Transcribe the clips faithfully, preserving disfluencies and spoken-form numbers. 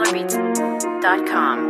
dollar beats dot com.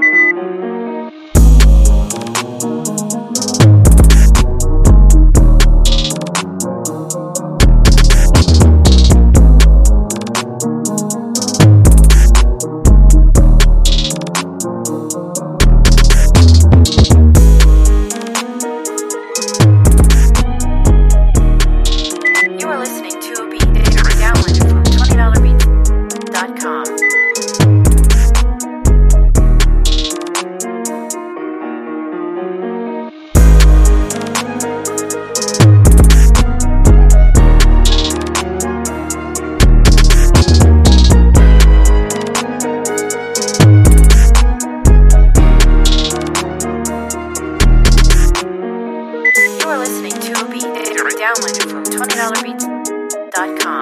Listening to a beat downloaded from twenty dollar beats dot com.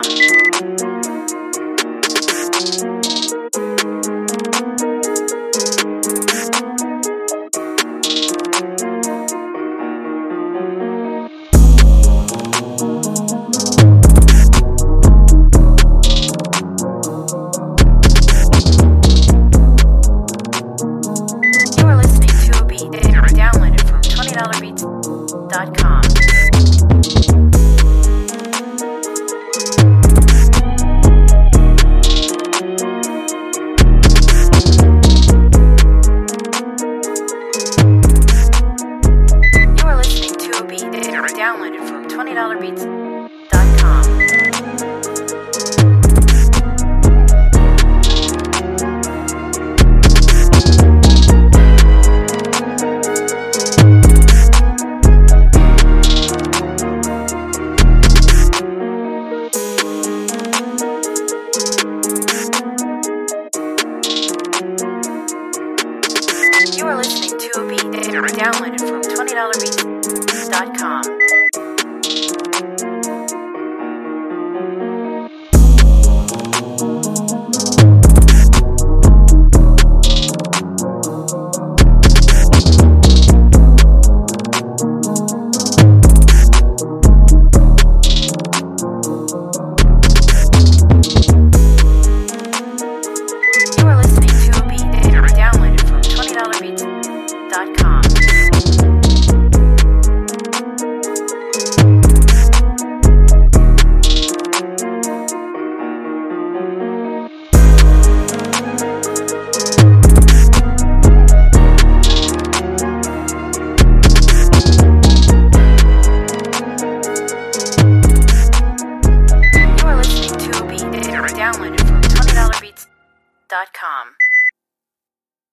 You are listening to a beat downloaded from twenty dollar beats dot com. You are listening to a beat downloaded from twenty dollar beats dot com. You are listening to a beat downloaded from twenty dollar beats dot com. You are listening to a beat downloaded from twenty dollar beats dot com. You are listening to a beat downloaded from twenty dollar beats dot com.